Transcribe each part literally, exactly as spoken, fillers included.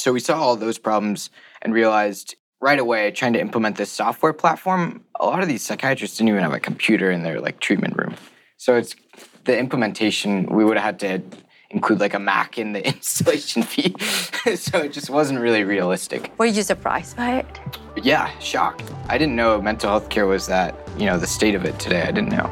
So we saw all those problems and realized right away, trying to implement this software platform, a lot of these psychiatrists didn't even have a computer in their like treatment room. So it's the implementation, we would have had to include like a Mac in the installation fee. So it just wasn't really realistic. Were you surprised by it? Yeah, shocked. I didn't know mental health care was that, you know, the state of it today. I didn't know.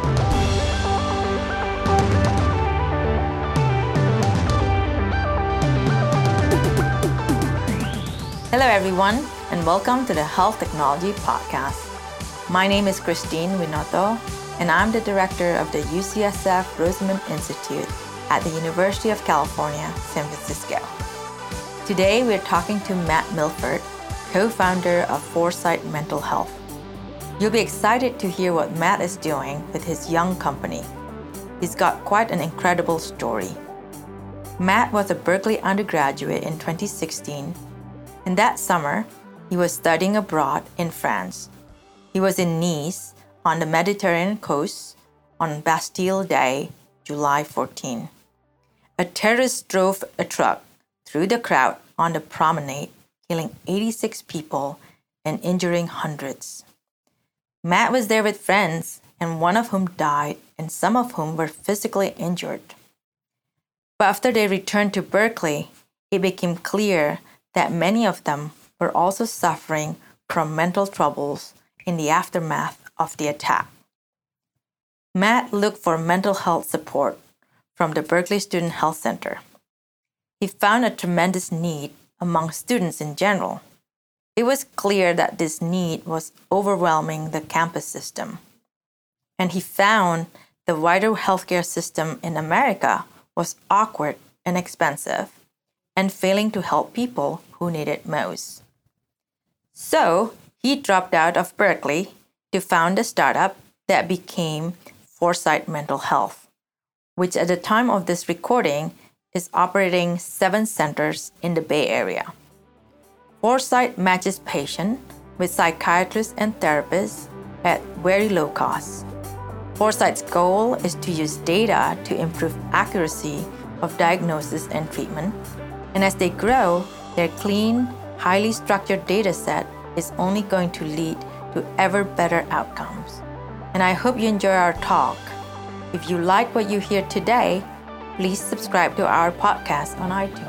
Hello, everyone, and welcome to the Health Technology Podcast. My name is Christine Winoto, and I'm the director of the U C S F Rosamond Institute at the University of California, San Francisco. Today, we're talking to Matt Milford, co-founder of Foresight Mental Health. You'll be excited to hear what Matt is doing with his young company. He's got quite an incredible story. Matt was a Berkeley undergraduate in twenty sixteen. And that summer, he was studying abroad in France. He was in Nice on the Mediterranean coast on Bastille Day, July fourteenth. A terrorist drove a truck through the crowd on the promenade, killing eighty-six people and injuring hundreds. Matt was there with friends, and one of whom died, and some of whom were physically injured. But after they returned to Berkeley, it became clear that many of them were also suffering from mental troubles in the aftermath of the attack. Matt looked for mental health support from the Berkeley Student Health Center. He found a tremendous need among students in general. It was clear that this need was overwhelming the campus system. And he found the wider healthcare system in America was awkward and expensive, and failing to help people who need it most. So he dropped out of Berkeley to found a startup that became Foresight Mental Health, which at the time of this recording is operating seven centers in the Bay Area. Foresight matches patients with psychiatrists and therapists at very low cost. Foresight's goal is to use data to improve accuracy of diagnosis and treatment. And as they grow, their clean, highly structured data set is only going to lead to ever better outcomes. And I hope you enjoy our talk. If you like what you hear today, please subscribe to our podcast on iTunes.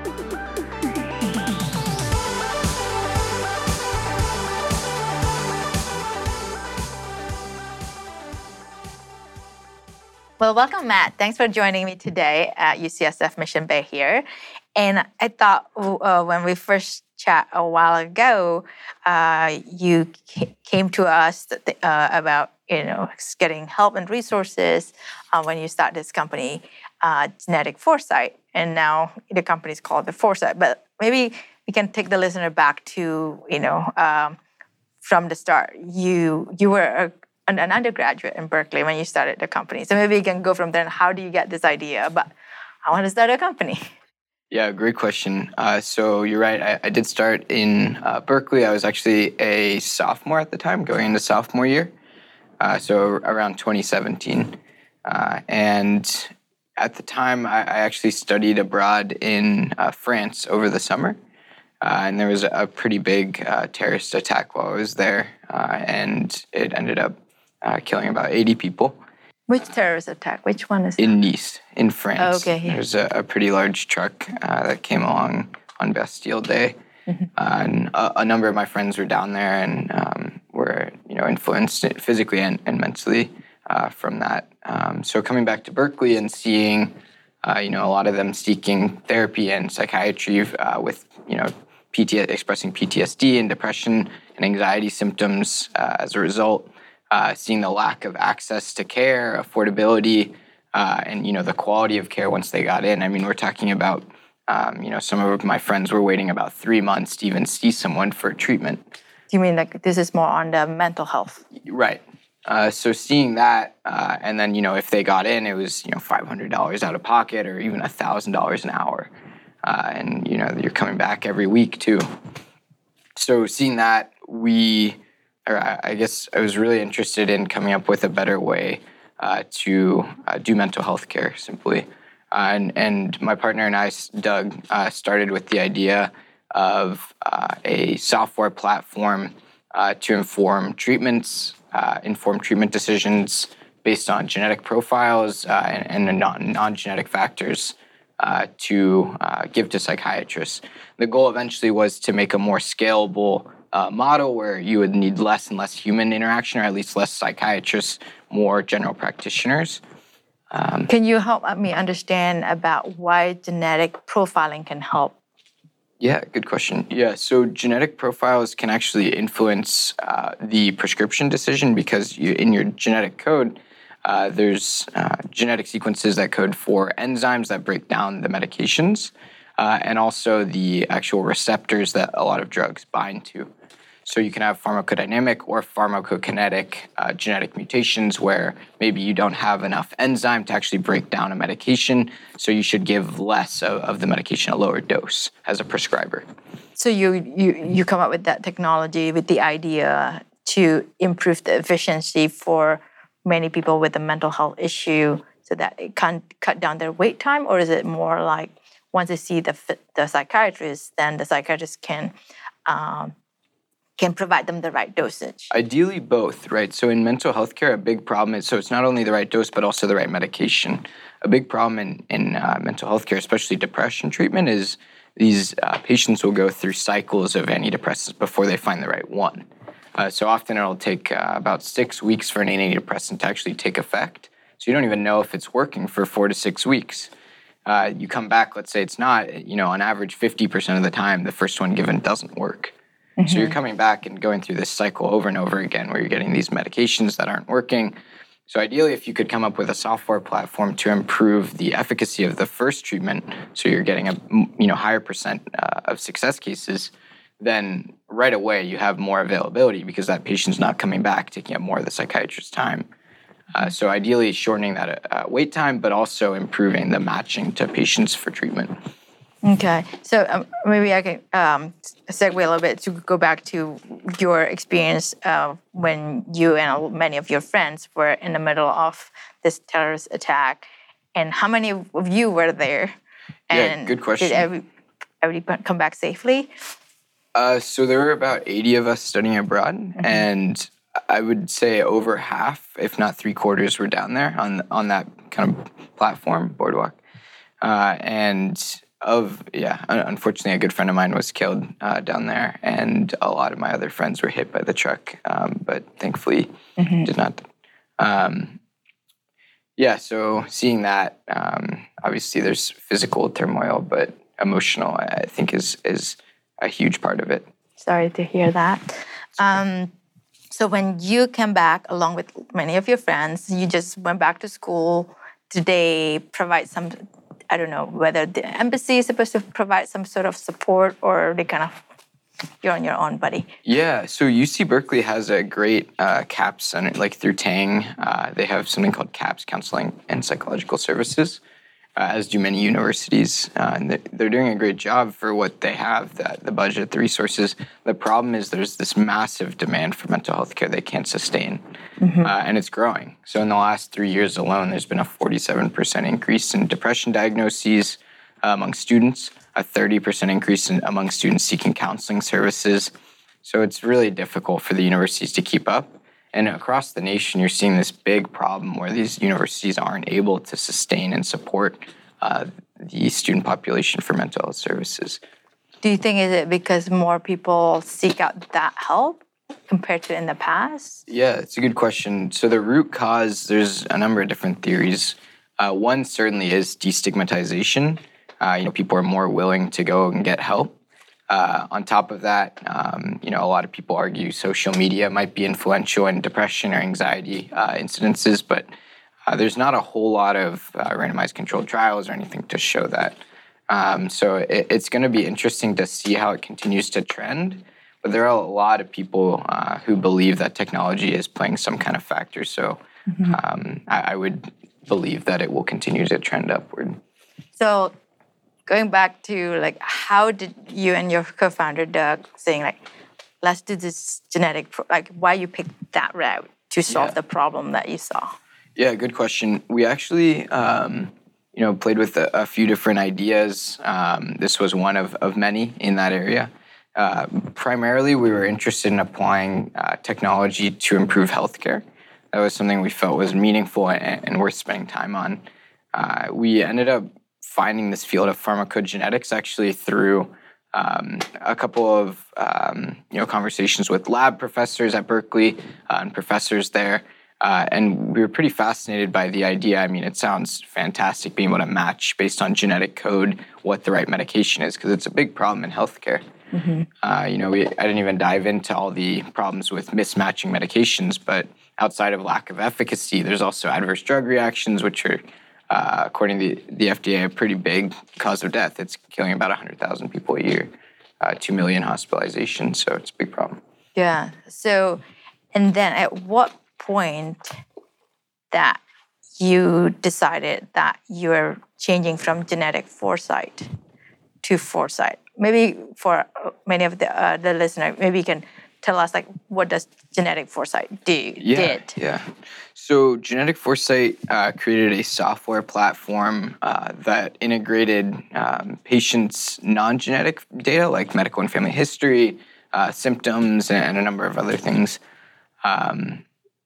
Well, welcome, Matt. Thanks for joining me today at U C S F Mission Bay here. And I thought uh, when we first chat a while ago, uh, you came to us uh, about you know getting help and resources uh, when you started this company, uh, Genetic Foresight, and now the company is called the Foresight. But maybe we can take the listener back to you know um, from the start. You you were a, an, an undergraduate in Berkeley when you started the company, so maybe you can go from there. And how do you get this idea about I want to start a company? Yeah, great question. Uh, so you're right. I, I did start in uh, Berkeley. I was actually a sophomore at the time, going into sophomore year. Uh, so around twenty seventeen. Uh, and at the time, I, I actually studied abroad in uh, France over the summer. Uh, and there was a, a pretty big uh, terrorist attack while I was there. Uh, and it ended up uh, killing about eighty people. Which terrorist attack? Which one is in Nice, in France? Oh, okay. Yeah. There's a, a pretty large truck uh, that came along on Bastille Day, mm-hmm. uh, and a, a number of my friends were down there and um, were, you know, influenced physically and, and mentally uh, from that. Um, so coming back to Berkeley and seeing, uh, you know, a lot of them seeking therapy and psychiatry uh, with, you know, P T S D, expressing P T S D and depression and anxiety symptoms uh, as a result. Uh, seeing the lack of access to care, affordability, uh, and, you know, the quality of care once they got in. I mean, we're talking about, um, you know, some of my friends were waiting about three months to even see someone for treatment. Do you mean like this is more on the mental health? Right. Uh, so seeing that, uh, and then, you know, if they got in, it was, you know, five hundred dollars out of pocket or even one thousand dollars an hour. Uh, and, you know, you're coming back every week, too. So seeing that, we... or I guess I was really interested in coming up with a better way uh, to uh, do mental health care simply. Uh, and, and my partner and I, Doug, uh, started with the idea of uh, a software platform uh, to inform treatments, uh, inform treatment decisions based on genetic profiles uh, and, and non, non-genetic factors uh, to uh, give to psychiatrists. The goal eventually was to make a more scalable uh, model where you would need less and less human interaction, or at least less psychiatrists, more general practitioners. Um, can you help me understand about why genetic profiling can help? Yeah, good question. Yeah, so genetic profiles can actually influence uh, the prescription decision because you, in your genetic code, uh, there's uh, genetic sequences that code for enzymes that break down the medications uh, and also the actual receptors that a lot of drugs bind to. So you can have pharmacodynamic or pharmacokinetic uh, genetic mutations where maybe you don't have enough enzyme to actually break down a medication, so you should give less of, of the medication, a lower dose as a prescriber. So you, you, you come up with that technology with the idea to improve the efficiency for many people with a mental health issue so that it can cut down their wait time, or is it more like once they see the, the psychiatrist, then the psychiatrist can... Um, can provide them the right dosage? Ideally, both, right? So in mental health care, a big problem is, so it's not only the right dose, but also the right medication. A big problem in, in uh, mental health care, especially depression treatment, is these uh, patients will go through cycles of antidepressants before they find the right one. Uh, so often it'll take uh, about six weeks for an antidepressant to actually take effect. So you don't even know if it's working for four to six weeks. Uh, you come back, let's say it's not, you know, on average, fifty percent of the time, the first one given doesn't work. Mm-hmm. So you're coming back and going through this cycle over and over again where you're getting these medications that aren't working. So ideally, if you could come up with a software platform to improve the efficacy of the first treatment, so you're getting a you know higher percent uh, of success cases, then right away you have more availability because that patient's not coming back, taking up more of the psychiatrist's time. Uh, so ideally shortening that uh, wait time, but also improving the matching to patients for treatment. Okay, so um, maybe I can um, segue a little bit to go back to your experience uh, when you and many of your friends were in the middle of this terrorist attack, and how many of you were there? And yeah, good question. Did every, everybody come back safely? Uh, so there were about eighty of us studying abroad, mm-hmm. and I would say over half, if not three quarters, were down there on on that kind of platform, Boardwalk, uh, and. Of yeah, unfortunately, a good friend of mine was killed uh, down there, and a lot of my other friends were hit by the truck, um, but thankfully mm-hmm. did not. Um, yeah, so seeing that, um, obviously, there's physical turmoil, but emotional, I think, is is a huge part of it. Sorry to hear that. Um, so when you came back, along with many of your friends, you just went back to school. Did they provide some? I don't know whether the embassy is supposed to provide some sort of support or they kind of, you're on your own, buddy. Yeah, so U C Berkeley has a great uh, CAPS center, like through Tang. Uh, they have something called CAPS, Counseling and Psychological Services, uh, as do many universities. Uh, and they're doing a great job for what they have, the, the budget, the resources. The problem is there's this massive demand for mental health care they can't sustain, mm-hmm. uh, and it's growing. So in the last three years alone, there's been a forty-seven percent increase in depression diagnoses uh, among students, a thirty percent increase in, among students seeking counseling services. So it's really difficult for the universities to keep up. And across the nation, you're seeing this big problem where these universities aren't able to sustain and support uh, the student population for mental health services. Do you think is it because more people seek out that help compared to in the past? Yeah, it's a good question. So the root cause, there's a number of different theories. Uh, one certainly is destigmatization. Uh, you know, people are more willing to go and get help. Uh, on top of that, um, you know, a lot of people argue social media might be influential in depression or anxiety uh, incidences, but uh, there's not a whole lot of uh, randomized controlled trials or anything to show that. Um, so it, it's going to be interesting to see how it continues to trend, but there are a lot of people uh, who believe that technology is playing some kind of factor. So mm-hmm. um, I, I would believe that it will continue to trend upward. So going back to like, how did you and your co-founder Doug saying like, let's do this genetic, pro- like why you picked that route to solve yeah. the problem that you saw? Yeah, good question. We actually, um, you know, played with a, a few different ideas. Um, this was one of, of many in that area. Uh, primarily, we were interested in applying uh, technology to improve healthcare. That was something we felt was meaningful and, and worth spending time on. Uh, we ended up finding this field of pharmacogenetics actually through um, a couple of um, you know conversations with lab professors at Berkeley uh, and professors there. Uh, and we were pretty fascinated by the idea. I mean, it sounds fantastic being able to match based on genetic code what the right medication is, because it's a big problem in healthcare. Mm-hmm. Uh, you know, we, I didn't even dive into all the problems with mismatching medications, but outside of lack of efficacy, there's also adverse drug reactions, which are, uh, according to the, the F D A, a pretty big cause of death. It's killing about one hundred thousand people a year, uh, two million hospitalizations, so it's a big problem. Yeah. So, and then at what point that you decided that you're changing from genetic foresight to foresight? Maybe for many of the uh, the listeners, maybe you can tell us, like, what does genetic foresight do? Yeah, did? yeah. So genetic foresight uh, created a software platform uh, that integrated um, patients' non-genetic data, like medical and family history, uh, symptoms, and a number of other things. Um,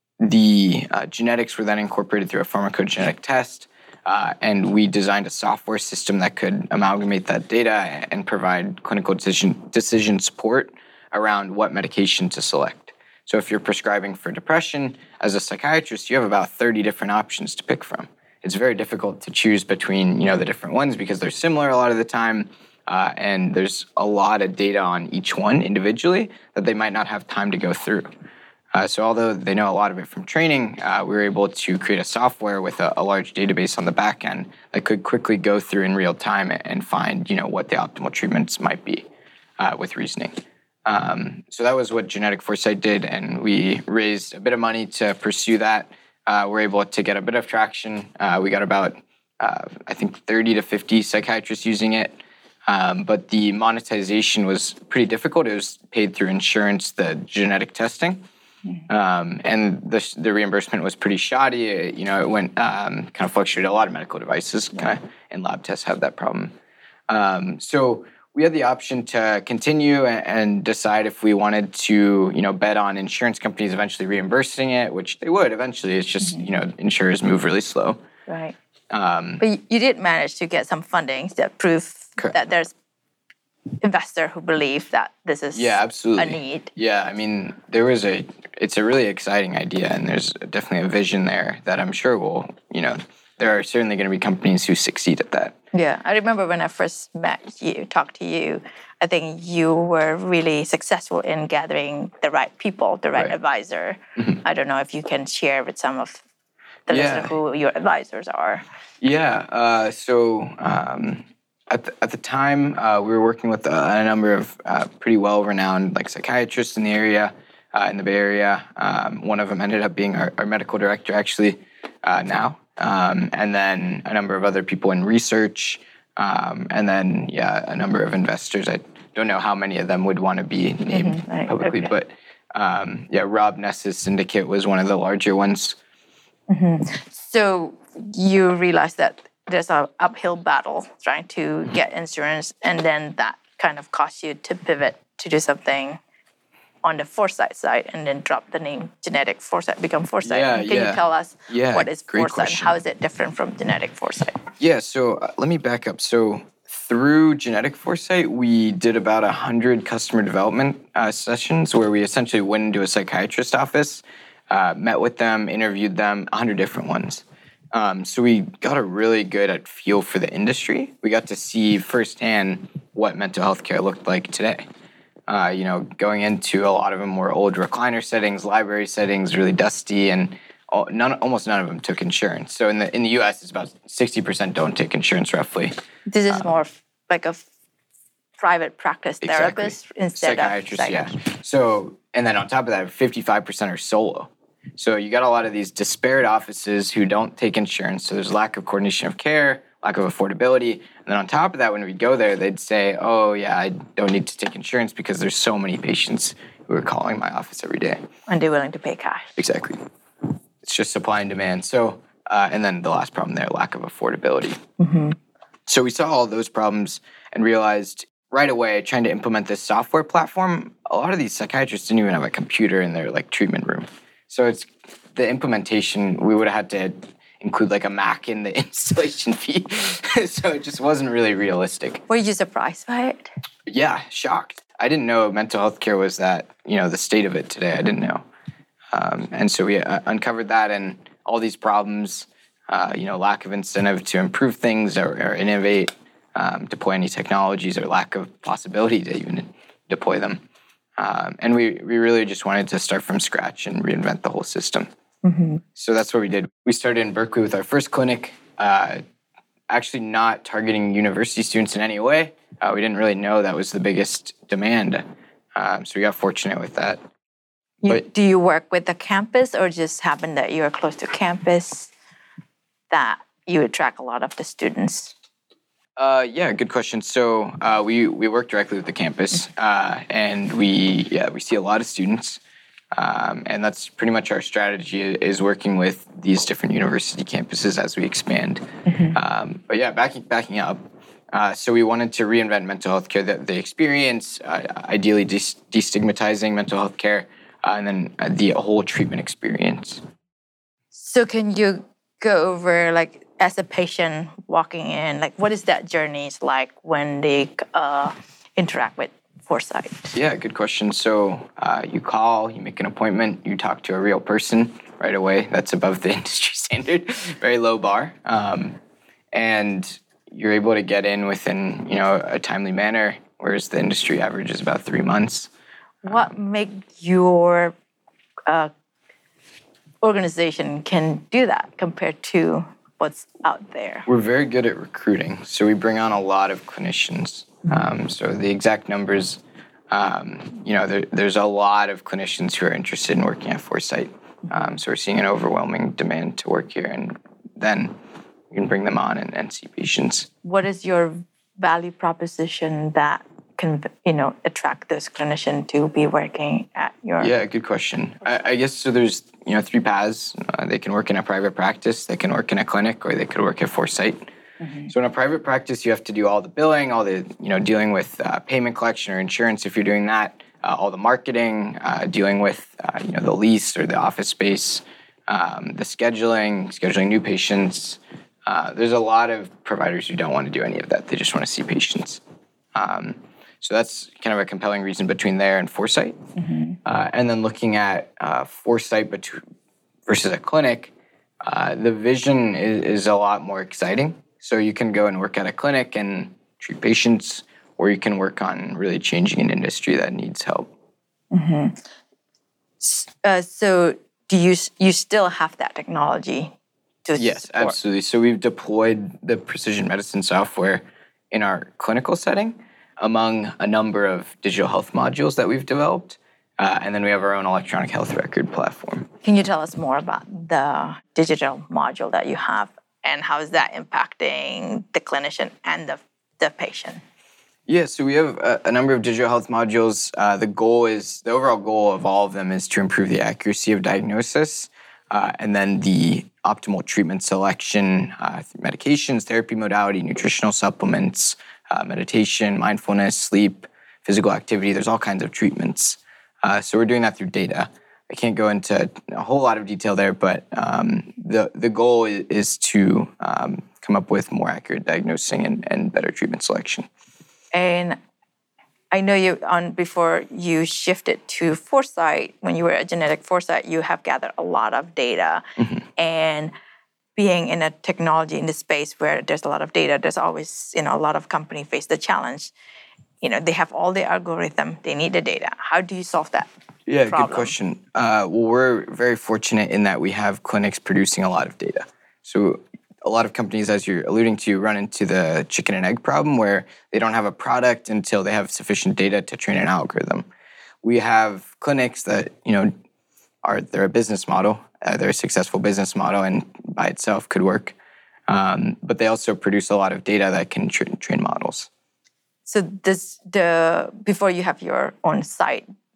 the uh, genetics were then incorporated through a pharmacogenetic test. Uh, and we designed a software system that could amalgamate that data and provide clinical decision, decision support around what medication to select. So if you're prescribing for depression, as a psychiatrist, you have about thirty different options to pick from. It's very difficult to choose between, you know, the different ones because they're similar a lot of the time, uh, and there's a lot of data on each one individually that they might not have time to go through. Uh, so although they know a lot of it from training, uh, we were able to create a software with a, a large database on the back end that could quickly go through in real time and find, you know, what the optimal treatments might be uh, with reasoning. Um, so that was what Genetic Foresight did, and we raised a bit of money to pursue that. Uh, we're able to get a bit of traction. Uh, we got about, uh, I think, thirty to fifty psychiatrists using it. Um, but the monetization was pretty difficult. It was paid through insurance, the genetic testing. Um, and the, the reimbursement was pretty shoddy. It, you know, it went um, kind of fluctuated. A lot of medical devices kind of and lab tests have that problem. Um, so we had the option to continue and, and decide if we wanted to, you know, bet on insurance companies eventually reimbursing it, which they would eventually. It's just, mm-hmm. you know, insurers move really slow. Right. Um, but you, you did manage to get some funding that prove correct. That there's investor who believe that this is yeah, absolutely. a need. Yeah, I mean, there was a, it's a really exciting idea, and there's definitely a vision there that I'm sure will, you know, there are certainly going to be companies who succeed at that. Yeah, I remember when I first met you, talked to you, I think you were really successful in gathering the right people, the right, right. advisor. Mm-hmm. I don't know if you can share with some of the yeah. listeners who your advisors are. Yeah, uh, so... Um, At the, at the time, uh, we were working with a, a number of uh, pretty well-renowned like psychiatrists in the area, uh, in the Bay Area. Um, one of them ended up being our, our medical director, actually, uh, now. Um, and then a number of other people in research. Um, and then, yeah, a number of investors. I don't know how many of them would want to be named mm-hmm, right, publicly. Okay. But, um, yeah, Rob Ness's syndicate was one of the larger ones. Mm-hmm. So you realized that there's an uphill battle trying to get insurance, and then that kind of caused you to pivot to do something on the foresight side and then drop the name Genetic Foresight, become Foresight. Yeah, Can yeah. you tell us yeah, what is great Foresight question. and how is it different from Genetic Foresight? Yeah, so uh, let me back up. So through Genetic Foresight, we did about one hundred customer development uh, sessions where we essentially went into a psychiatrist office, uh, met with them, interviewed them, one hundred different ones. Um, so we got a really good at feel for the industry. We got to see firsthand what mental health care looked like today. Uh, you know, going into a lot of them were old recliner settings, library settings, really dusty, and all, none, almost none of them took insurance. So in the in the U S, it's about sixty percent don't take insurance, roughly. This is um, more like a private practice exactly. therapist instead Psychiatrist, of psychiatrist. Yeah. So, and then on top of that, fifty-five percent are solo. So you got a lot of these disparate offices who don't take insurance. So there's lack of coordination of care, lack of affordability. And then on top of that, when we go there, they'd say, oh, yeah, I don't need to take insurance because there's so many patients who are calling my office every day. And they're willing to pay cash. Exactly. It's just supply and demand. So Uh, and then the last problem there, lack of affordability. Mm-hmm. So we saw all those problems and realized right away, trying to implement this software platform, a lot of these psychiatrists didn't even have a computer in their like treatment room. So it's the implementation, we would have had to include like a Mac in the installation fee. So it just wasn't really realistic. Were you surprised by it? Yeah, shocked. I didn't know mental health care was that, you know, the state of it today. I didn't know. Um, and so we uh, uncovered that and all these problems, uh, you know, lack of incentive to improve things or, or innovate, um, deploy any technologies, or lack of possibility to even deploy them. Um, and we, we really just wanted to start from scratch and reinvent the whole system. Mm-hmm. So that's what we did. We started in Berkeley with our first clinic, uh, actually not targeting university students in any way. Uh, we didn't really know that was the biggest demand. Um, so we got fortunate with that. You, but, do you work with the campus, or just happen that you're close to campus that you attract a lot of the students? Uh, yeah, good question. So uh, we we work directly with the campus, uh, and we yeah we see a lot of students, um, and that's pretty much our strategy is working with these different university campuses as we expand. Mm-hmm. Um, but yeah, backing backing up. Uh, so we wanted to reinvent mental health care, the, the experience, uh, ideally des- destigmatizing mental health care, uh, and then uh, the whole treatment experience. So can you go over, like, as a patient walking in, like, what is that journey like when they uh, interact with Foresight? Yeah, good question. So uh, you call, you make an appointment, you talk to a real person right away. That's above the industry standard, very low bar. Um, and you're able to get in within, you know, a timely manner, whereas the industry average is about three months. What um, make your uh, organization can do that compared to what's out there? We're very good at recruiting, so we bring on a lot of clinicians. Um, so the exact numbers, um, you know, there, there's a lot of clinicians who are interested in working at Foresight. Um, so we're seeing an overwhelming demand to work here, and then we can bring them on and, and see patients. What is your value proposition that can, you know, attract those clinicians to be working at your... Yeah, good question. I, I guess so there's, you know, three paths. Uh, they can work in a private practice, they can work in a clinic, or they could work at Foresight. Mm-hmm. So in a private practice, you have to do all the billing, all the, you know, dealing with uh, payment collection or insurance if you're doing that, uh, all the marketing, uh, dealing with, uh, you know, the lease or the office space, um, the scheduling, scheduling new patients. Uh, there's a lot of providers who don't want to do any of that. They just want to see patients. Um, so that's kind of a compelling reason between there and Foresight. Mm-hmm. Uh, and then looking at uh, Foresight bet- versus a clinic, uh, the vision is, is a lot more exciting. So you can go and work at a clinic and treat patients, or you can work on really changing an industry that needs help. Mm-hmm. Uh, so do you you still have that technology? Yes, support. Absolutely. So we've deployed the precision medicine software in our clinical setting among a number of digital health modules that we've developed. Uh, and then we have our own electronic health record platform. Can you tell us more about the digital module that you have and how is that impacting the clinician and the, the patient? Yeah, so we have a, a number of digital health modules. Uh, the goal is, the overall goal of all of them is to improve the accuracy of diagnosis, uh, and then the optimal treatment selection, uh, medications, therapy modality, nutritional supplements, uh, meditation, mindfulness, sleep, physical activity. There's all kinds of treatments. Uh, so we're doing that through data. I can't go into a whole lot of detail there, but um, the, the goal is, is to um, come up with more accurate diagnosing and, and better treatment selection. And I know you on before you shifted to Foresight, when you were at Genetic Foresight, you have gathered a lot of data. Mm-hmm. And being in a technology in the space where there's a lot of data, there's always, you know, a lot of companies face the challenge. You know, they have all the algorithm, they need the data. How do you solve that Yeah, problem? Good question. Uh, well, we're very fortunate in that we have clinics producing a lot of data. So a lot of companies, as you're alluding to, run into the chicken and egg problem where they don't have a product until they have sufficient data to train an algorithm. We have clinics that, you know, are they're a business model. Uh, they're a successful business model and by itself could work. Um, but they also produce a lot of data that can tra- train models. So this the before you have your own site,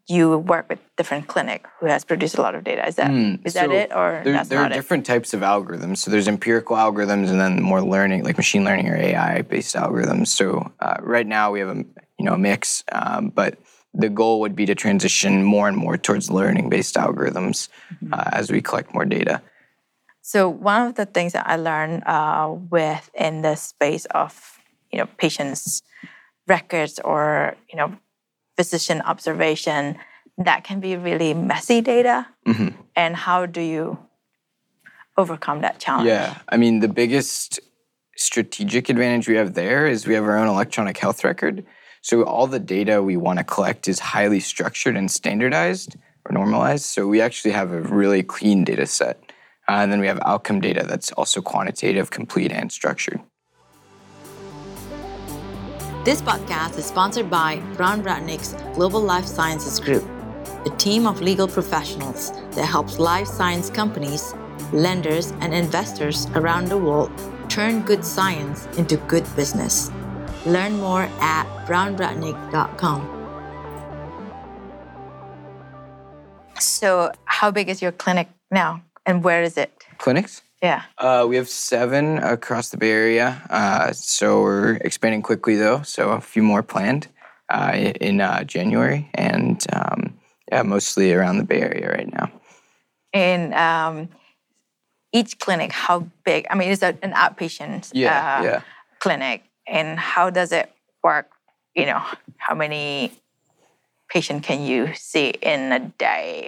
you work with different clinic who has produced a lot of data. Is that mm, is that so it, or there, that's there not are it? different types of algorithms. So there's empirical algorithms, and then more learning, like machine learning or A I-based algorithms. So uh, right now we have a you know a mix, um, but the goal would be to transition more and more towards learning-based algorithms mm-hmm. uh, as we collect more data. So one of the things that I learned uh, with in the space of you know patients' records or you know physician observation, that can be really messy data. Mm-hmm. And how do you overcome that challenge? Yeah, I mean the biggest strategic advantage we have there is we have our own electronic health record. So all the data we want to collect is highly structured and standardized or normalized. So we actually have a really clean data set. Uh, and then we have outcome data that's also quantitative, complete, and structured. This podcast is sponsored by Brown Rudnick's Global Life Sciences Group, a team of legal professionals that helps life science companies, lenders, and investors around the world turn good science into good business. Learn more at brown rudnick dot com. So how big is your clinic now, and where is it? Clinics? Yeah. Uh, we have seven across the Bay Area. Uh, so we're expanding quickly, though. So a few more planned uh, in uh, January. And um, yeah, mostly around the Bay Area right now. And um, each clinic, how big? I mean, it's a, an outpatient yeah, uh, yeah. clinic. And how does it work? You know, how many patients can you see in a day?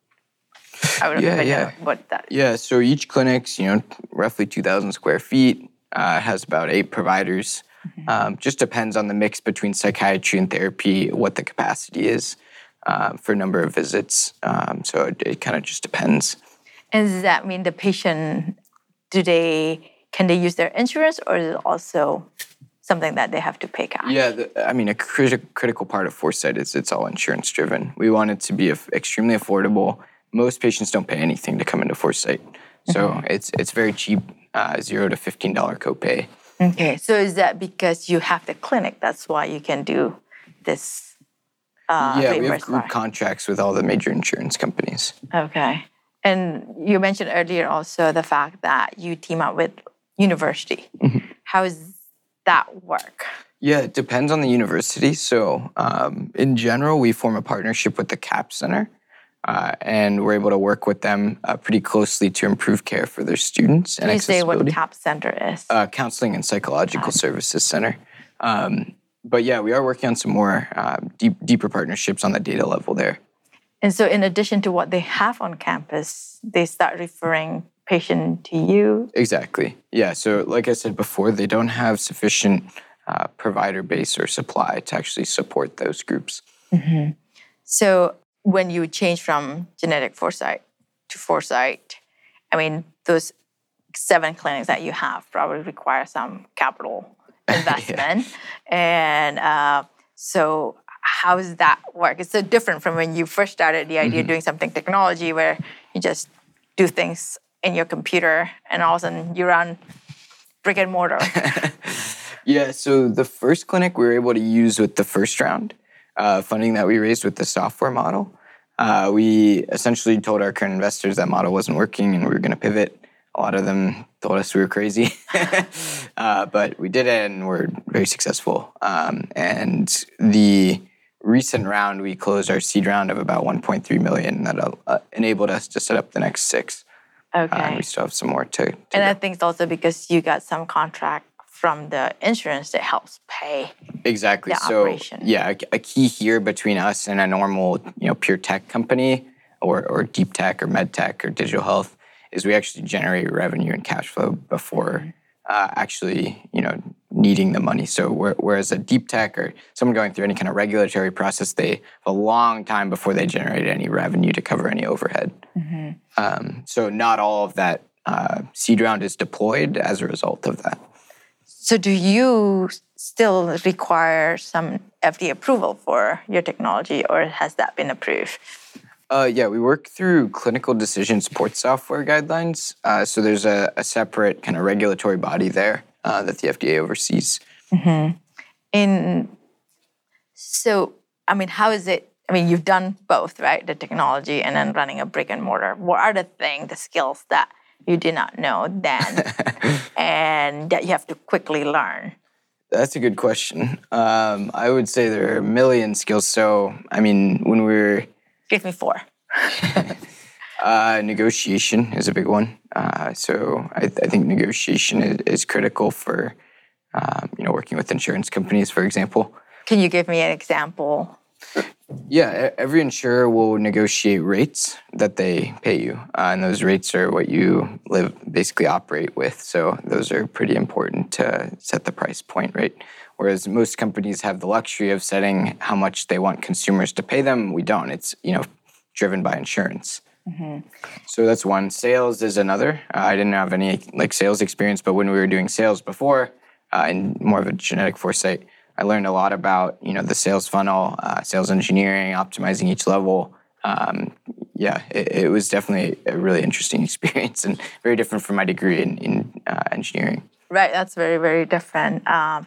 I would yeah, yeah. yeah. know what that is. Yeah, so each clinic's, you know, roughly two thousand square feet, uh, has about eight providers. Mm-hmm. Um, just depends on the mix between psychiatry and therapy, what the capacity is uh, for number of visits. Um, so it, it kind of just depends. And does that mean the patient, do they, can they use their insurance, or is it also something that they have to pay cash? Yeah, the, I mean, a criti- critical part of Foresight is it's all insurance driven. We want it to be a, extremely affordable. Most patients don't pay anything to come into Foresight. So mm-hmm. it's it's very cheap, uh, zero to fifteen dollars copay. Okay, so is that because you have the clinic, that's why you can do this uh, Yeah, we have group part. contracts with all the major insurance companies. Okay. And you mentioned earlier also the fact that you team up with university. Mm-hmm. How does that work? Yeah, it depends on the university. So um, in general, we form a partnership with the CAPS Center. Uh, and we're able to work with them uh, pretty closely to improve care for their students. Can and you say what CAPS Center is? Uh, Counseling and Psychological Services Center. Um, but yeah, we are working on some more uh, deep, deeper partnerships on the data level there. And so in addition to what they have on campus, they start referring patients to you? Exactly. Yeah, so like I said before, they don't have sufficient uh, provider base or supply to actually support those groups. Mm-hmm. So when you change from genetic foresight to foresight, I mean, those seven clinics that you have probably require some capital investment. yeah. And uh, so how does that work? It's so different from when you first started the idea mm-hmm. of doing something technology where you just do things in your computer and all of a sudden you're on brick and mortar. Yeah, so the first clinic we were able to use with the first round uh, funding that we raised with the software model. Uh, we essentially told our current investors that model wasn't working and we were going to pivot. A lot of them told us we were crazy, uh, but we did it and we're very successful. Um, and the recent round, we closed our seed round of about one point three million dollars that uh, enabled us to set up the next six. Okay. Uh, and we still have some more to, to And go. I think it's also because you got some contract from the insurance that helps pay exactly. the so, operation. Yeah, a, a key here between us and a normal, you know, pure tech company or, or deep tech or med tech or digital health is we actually generate revenue and cash flow before uh, actually, you know, needing the money. So whereas a deep tech or someone going through any kind of regulatory process, they have a long time before they generate any revenue to cover any overhead. Mm-hmm. Um, so not all of that uh, seed round is deployed as a result of that. So do you still require some F D A approval for your technology, or has that been approved? Uh, yeah, we work through clinical decision support software guidelines. Uh, so there's a, a separate kind of regulatory body there uh, that the F D A oversees. Mm-hmm. And so, I mean, how is it I mean, you've done both, right? The technology and then running a brick and mortar. What are the things, the skills that you did not know then and that you have to quickly learn? That's a good question. Um, I would say there are a million skills. So, I mean, when we were... Give me four. uh, negotiation is a big one. Uh, so I, I think negotiation is, is critical for, um, you know, working with insurance companies, for example. Can you give me an example? Yeah, every insurer will negotiate rates that they pay you, uh, and those rates are what you live basically operate with. So those are pretty important to set the price point, right? Whereas most companies have the luxury of setting how much they want consumers to pay them. We don't. It's, you know, driven by insurance. Mm-hmm. So that's one. Sales is another. Uh, I didn't have any like sales experience, but when we were doing sales before, uh, in more of a genetic foresight, I learned a lot about, you know, the sales funnel, uh, sales engineering, optimizing each level. Um, yeah, it, it was definitely a really interesting experience and very different from my degree in, in uh, engineering. Right, that's very, very different. Um,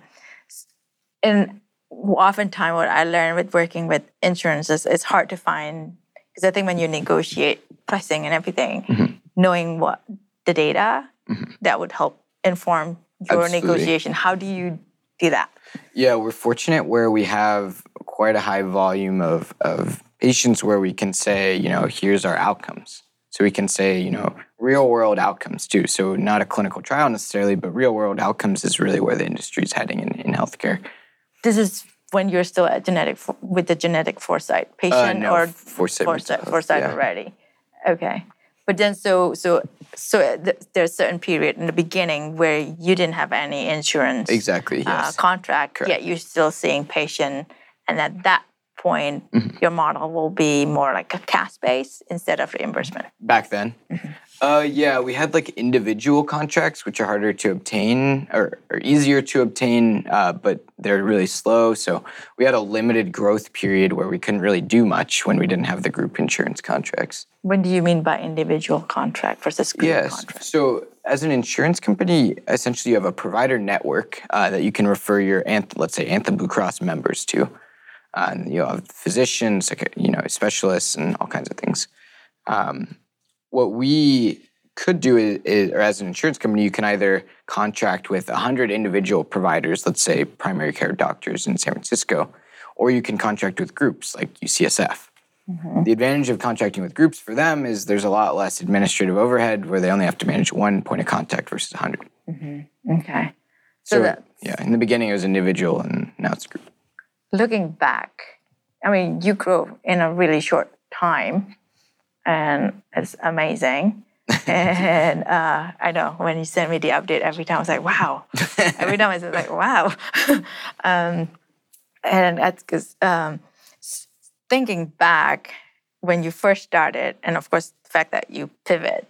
and oftentimes what I learned with working with insurance is it's hard to find, because I think when you negotiate pricing and everything, mm-hmm. knowing what the data, mm-hmm. that would help inform your Absolutely. Negotiation. How do you do that? Yeah, we're fortunate where we have quite a high volume of, of patients where we can say, you know, here's our outcomes. So we can say, you know, real world outcomes too. So not a clinical trial necessarily, but real world outcomes is really where the industry is heading in, in healthcare. This is when you're still at genetic with the genetic foresight patient uh, no, or foresight, foresight, foresight yeah. already. Okay. But then so so so there's a certain period in the beginning where you didn't have any insurance exactly yes. uh, contract, Correct. Yet you're still seeing patient, and at that point, mm-hmm. your model will be more like a cash base instead of reimbursement. Back then, mm-hmm. uh, yeah, we had like individual contracts, which are harder to obtain or, or easier to obtain, uh, but they're really slow. So we had a limited growth period where we couldn't really do much when we didn't have the group insurance contracts. What do you mean by individual contract versus group yes. contract? So as an insurance company, essentially you have a provider network uh, that you can refer your, let's say, Anthem Blue Cross members to. Uh, and you have physicians, you know, specialists, and all kinds of things. Um, what we could do is, is, or as an insurance company, you can either contract with one hundred individual providers, let's say primary care doctors in San Francisco, or you can contract with groups like U C S F. Mm-hmm. The advantage of contracting with groups for them is there's a lot less administrative overhead where they only have to manage one point of contact versus one hundred. Mm-hmm. Okay. So, so that, yeah, in the beginning it was individual, and now it's group. Looking back, I mean, you grew in a really short time, and it's amazing. and uh, I know when you sent me the update, every time I was like, wow. Every time I was like, wow. um, and that's because um, thinking back, when you first started, and of course, the fact that you pivot,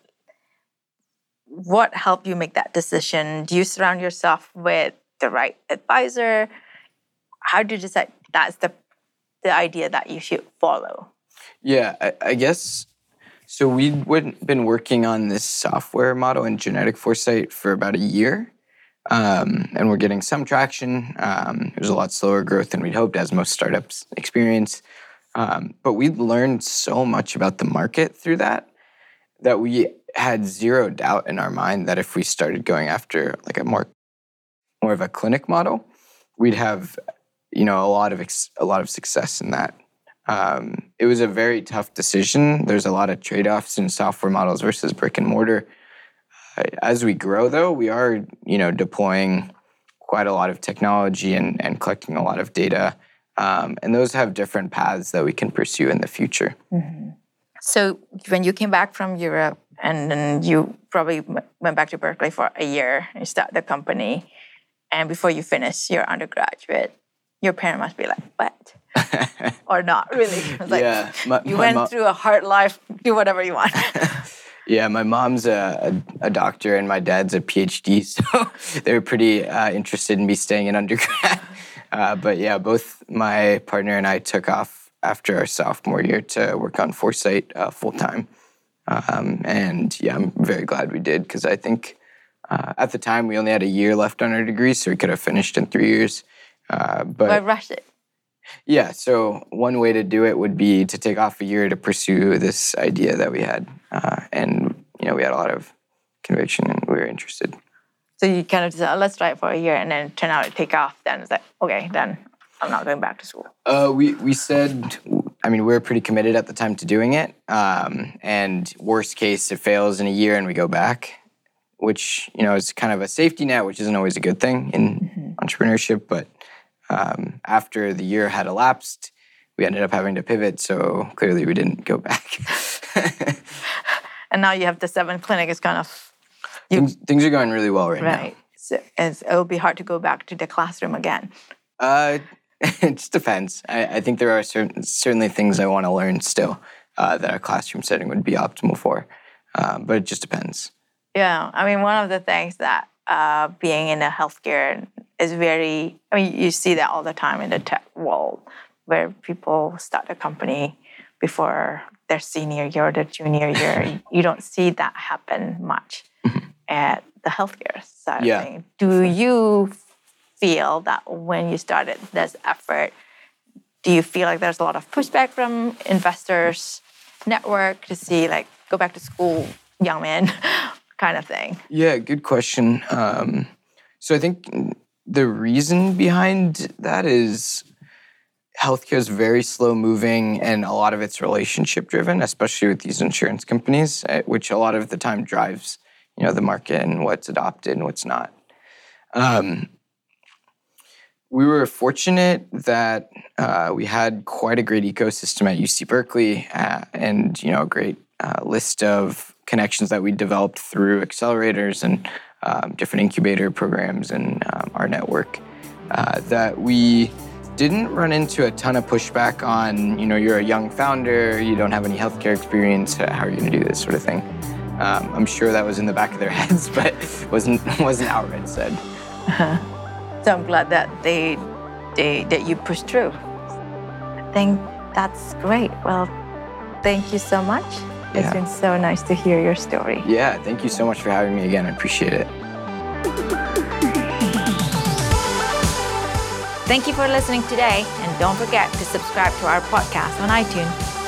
what helped you make that decision? Do you surround yourself with the right advisor? How do you decide that's the the idea that you should follow? Yeah, I, I guess, so we'd been working on this software model in genetic foresight for about a year, um, and we're getting some traction. Um, it was a lot slower growth than we'd hoped, as most startups experience. Um, but we learned so much about the market through that, that we had zero doubt in our mind that if we started going after like a more, more of a clinic model, we'd have, you know, a lot of ex- a lot of success in that. Um, it was a very tough decision. There's a lot of trade-offs in software models versus brick and mortar. Uh, as we grow, though, we are, you know, deploying quite a lot of technology and, and collecting a lot of data. Um, and those have different paths that we can pursue in the future. Mm-hmm. So when you came back from Europe, and then you probably went back to Berkeley for a year and started the company, and before you finished your undergraduate, your parent must be like, what? Or not, really. It was like, yeah, my, you my went mom, through a hard life, do whatever you want. Yeah, my mom's a, a, a doctor and my dad's a PhD, so they were pretty uh, interested in me staying in undergrad. Uh, but yeah, both my partner and I took off after our sophomore year to work on Foresight uh, full-time. Um, and yeah, I'm very glad we did, because I think uh, at the time we only had a year left on our degree, so we could have finished in three years. Uh, but Why rush it? Yeah, so one way to do it would be to take off a year to pursue this idea that we had. Uh, and, you know, we had a lot of conviction and we were interested. So you kind of said, oh, let's try it for a year and then turn out to take off. Then it's like, okay, then I'm not going back to school. Uh, we, we said, I mean, we were pretty committed at the time to doing it. Um, and worst case, it fails in a year and we go back, which, you know, is kind of a safety net, which isn't always a good thing in mm-hmm. entrepreneurship. But um, after the year had elapsed, we ended up having to pivot. So clearly we didn't go back. And now you have the seventh clinic. It's kind of... You, things, things are going really well right, right. now. Right. So it's, it'll be hard to go back to the classroom again. Uh, it just depends. I, I think there are certain, certainly things I want to learn still uh, that a classroom setting would be optimal for. Uh, but it just depends. Yeah. I mean, one of the things that uh, being in the healthcare is very... I mean, you see that all the time in the tech world where people start a company before their senior year or their junior year. You don't see that happen much at the healthcare side yeah. of things. Do you feel that when you started this effort, do you feel like there's a lot of pushback from investors, network to see like, go back to school, young man, kind of thing? Yeah, good question. Um, so I think the reason behind that is healthcare is very slow moving and a lot of it's relationship driven, especially with these insurance companies, which a lot of the time drives, you know, the market and what's adopted and what's not. Um, we were fortunate that uh, we had quite a great ecosystem at U C Berkeley uh, and, you know, a great uh, list of connections that we developed through accelerators and um, different incubator programs and um, our network uh, that we didn't run into a ton of pushback on, you know, you're a young founder, you don't have any healthcare experience, how are you going to do this sort of thing? Um, I'm sure that was in the back of their heads, but wasn't wasn't outright said. Uh-huh. So I'm glad that they, they that you pushed through. I think that's great. Well, thank you so much. Yeah. It's been so nice to hear your story. Yeah, thank you so much for having me again. I appreciate it. Thank you for listening today, and don't forget to subscribe to our podcast on iTunes.